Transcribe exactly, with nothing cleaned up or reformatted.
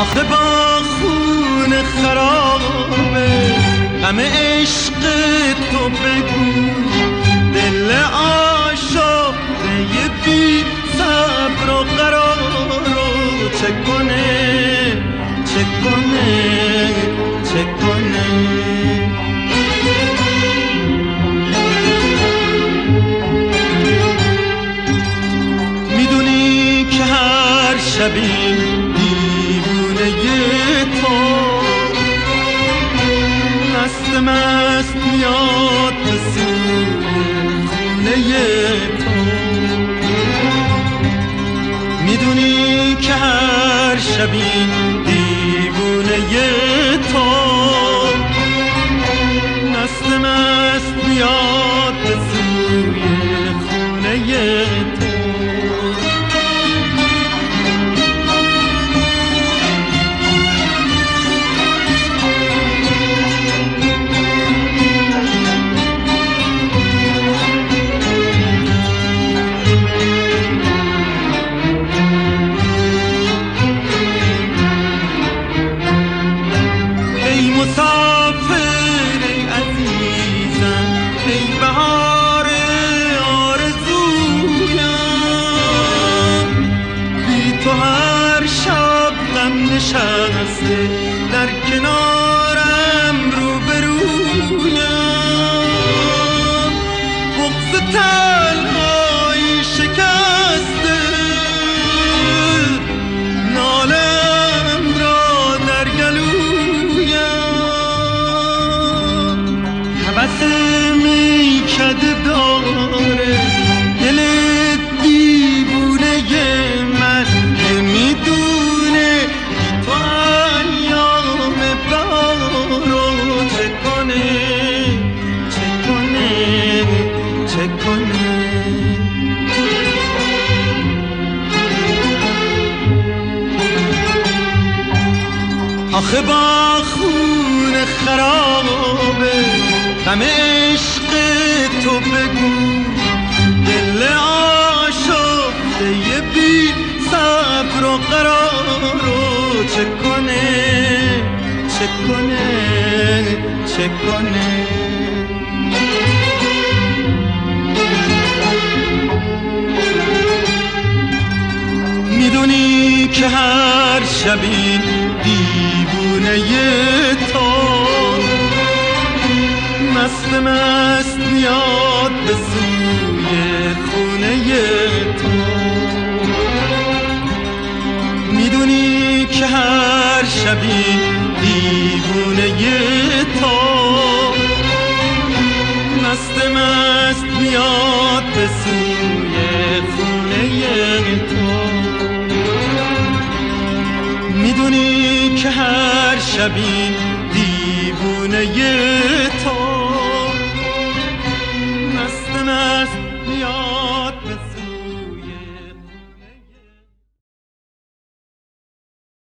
آخه با خون خرابه غم عشق تو بگو، دل آشفته بی صبر و قرار رو چه کنه چه کنه چه کنه. میدونی که هر شبی دیوونه تو مست مست میاد به سوی خونه تو. میدونی که هر شبی دیوونه تو مست مست میاد به سوی خونه تو. مسافر ای عزیزم ای بهار آرزویم، بی تو هر شب غم نشسته در کنارم روبرویم. بغض تنهایی شکسته نالم را در گلویم. هوس میکده داره دل دیوونه من، نمیدونه تو ایام بهار رو چه کنه چه کنه چه کنه. آخه با خون خرابه غم عشق تو بگو، دل آشفته بی صبر و قرار رو چه کنه چه کنه چه کنه. میدونی که هر شبی دیوونه تو مست مست میاد به سوی خونه تو. میدونی که هر شبی دیوونه تو مست مست میاد به سوی خونه تو. میدونی که هر شبی دیوونه تو مست مست میاد